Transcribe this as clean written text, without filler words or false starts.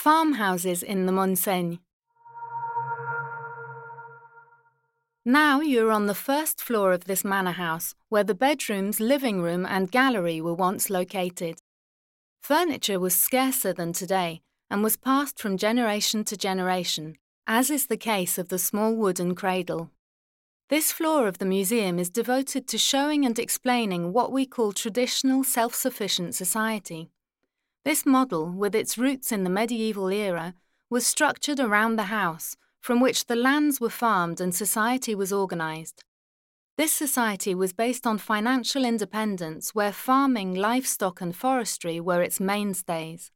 Farmhouses in the Montseny. Now you're on the first floor of this manor house, where the bedrooms, living room and gallery were once located. Furniture was scarcer than today and was passed from generation to generation, as is the case of the small wooden cradle. This floor of the museum is devoted to showing and explaining what we call traditional self-sufficient society. This model, with its roots in the medieval era, was structured around the house, from which the lands were farmed and society was organised. This society was based on financial independence, where farming, livestock and forestry were its mainstays.